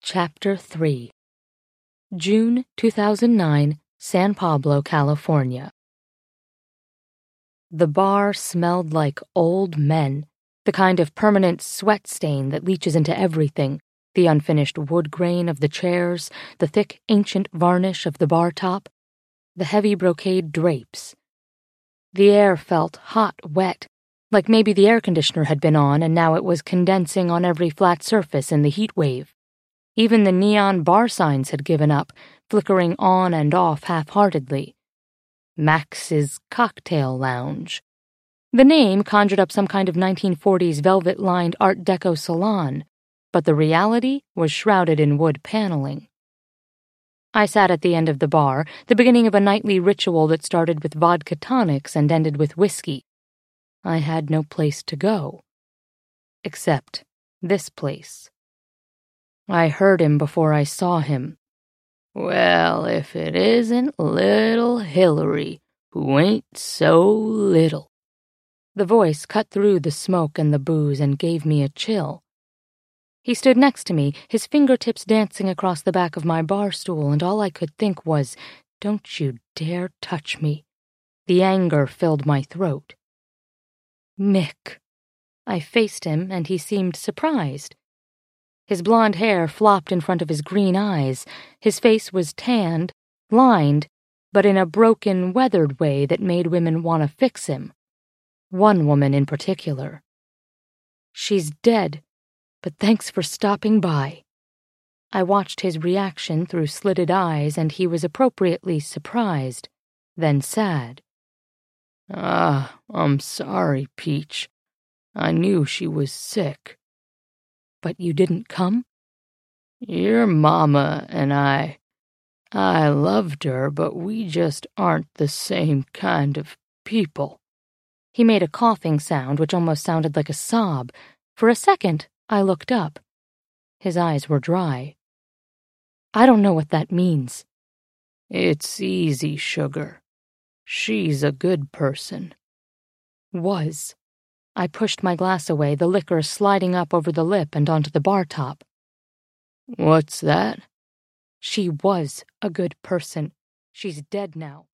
Chapter 3 June 2009, San Pablo, California. The bar smelled like old men, the kind of permanent sweat stain that leaches into everything, the unfinished wood grain of the chairs, the thick ancient varnish of the bar top, the heavy brocade drapes. The air felt hot, wet, like maybe the air conditioner had been on and now it was condensing on every flat surface in the heat wave. Even the neon bar signs had given up, flickering on and off half-heartedly. Max's Cocktail Lounge. The name conjured up some kind of 1940s velvet-lined Art Deco salon, but the reality was shrouded in wood paneling. I sat at the end of the bar, the beginning of a nightly ritual that started with vodka tonics and ended with whiskey. I had no place to go. Except this place. I heard him before I saw him. "Well, if it isn't little Hillary, who ain't so little." The voice cut through the smoke and the booze and gave me a chill. He stood next to me, his fingertips dancing across the back of my bar stool, and all I could think was, "Don't you dare touch me." The anger filled my throat. Mick. I faced him, and he seemed surprised. His blonde hair flopped in front of his green eyes. His face was tanned, lined, but in a broken, weathered way that made women want to fix him. One woman in particular. "She's dead, but thanks for stopping by." I watched his reaction through slitted eyes, and he was appropriately surprised, then sad. I'm sorry, Peach. I knew she was sick." "But you didn't come?" "Your mama and I loved her, but we just aren't the same kind of people." He made a coughing sound which almost sounded like a sob. For a second, I looked up. His eyes were dry. "I don't know what that means." "It's easy, sugar. She's a good person." Was. I pushed my glass away, the liquor sliding up over the lip and onto the bar top. "What's that?" "She was a good person. She's dead now."